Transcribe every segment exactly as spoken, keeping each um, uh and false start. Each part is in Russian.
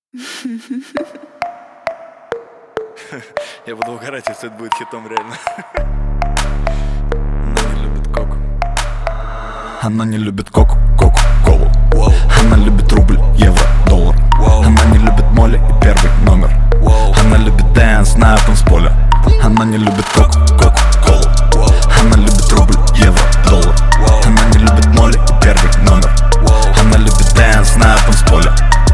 Я буду угорать, если это будет хитом, реально. Она не любит коку. Она не любит коку, коку-колу. Она любит рубль, евро, доллар. Она не любит моли и первый номер. Она любит дэнс на танцполе. Она не любит коку, коку-колу. Она любит рубль, евро, доллар. Она не любит моли и первый номер. Она любит дэнс на танцполе.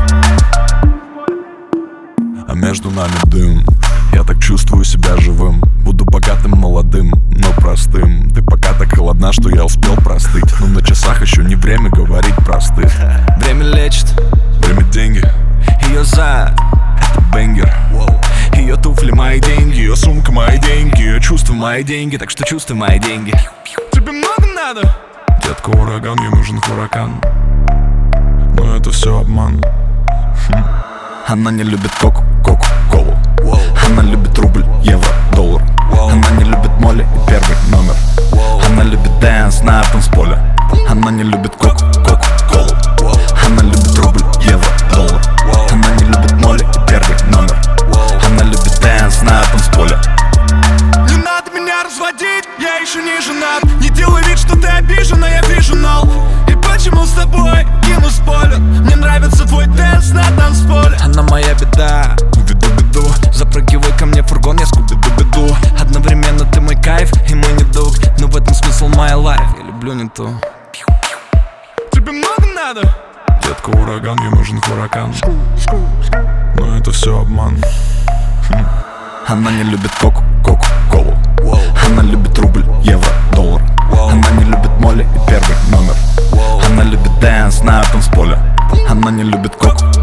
А между нами дым. Я так чувствую себя живым. Буду богатым, молодым, но простым. Ты пока так холодна, что я успел простыть. Но на часах еще не время говорить простых. Время лечит, время деньги. ее зад — это бенгер. Ее туфли мои деньги, ее сумка мои деньги, ее чувства мои деньги, Так что чувствуй мои деньги. тебе много надо? Детка ураган, ей нужен хуракан. Но это все обман. хм. Она не любит коку, коку-колу. Она любит рубль, евро, доллар. Она не любит моли и первый номер. Она любит дэнс на танцполе. Она не любит коку, коку-колу. Она любит рубль, евро, доллар. Она не любит моли и первый номер. Она любит дэнс на танцполе. Не надо меня разводить, я еще не женат. Не делай вид, что ты обижена, я вижу нол. И почему с тобой кину спойлер? Мне нравится твой дэнс на танцполе. Она моя беда, Беду-беду, запрыгивай ко мне в фургон, я скуби-ду-беду. Одновременно ты мой кайф и мой недуг. Но в этом смысл моя лайф, я люблю не то. тебе много надо? Детка ураган, ей нужен хуракан. Но это все обман. хм. Она не любит коку, коку-колу. Она любит рубль, евро, доллар. Она не любит моли и первый номер. Она любит дэнс на танцполе. Она не любит коку,